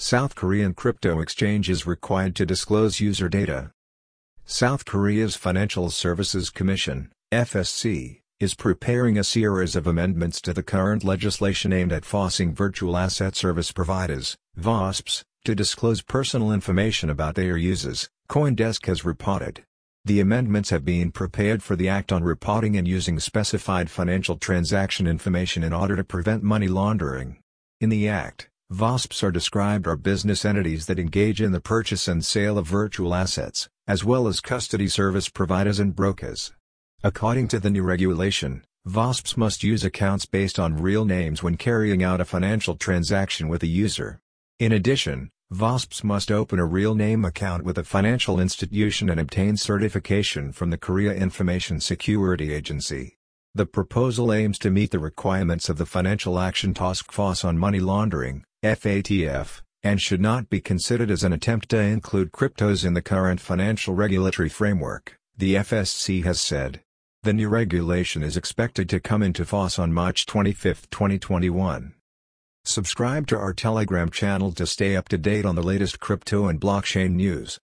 South Korean crypto exchange is required to disclose user data. South Korea's Financial Services Commission, FSC, is preparing a series of amendments to the current legislation aimed at forcing virtual asset service providers, VASPs, to disclose personal information about their users, CoinDesk has reported. The amendments have been prepared for the Act on Reporting and Using Specified Financial Transaction Information in order to prevent money laundering. In the Act, VASPs are described as business entities that engage in the purchase and sale of virtual assets, as well as custody service providers and brokers. According to the new regulation, VASPs must use accounts based on real names when carrying out a financial transaction with a user. In addition, VASPs must open a real name account with a financial institution and obtain certification from the Korea Information Security Agency. The proposal aims to meet the requirements of the Financial Action Task Force on Money Laundering, FATF, and should not be considered as an attempt to include cryptos in the current financial regulatory framework, the FSC has said. The new regulation is expected to come into force on March 25, 2021. Subscribe to our Telegram channel to stay up to date on the latest crypto and blockchain news.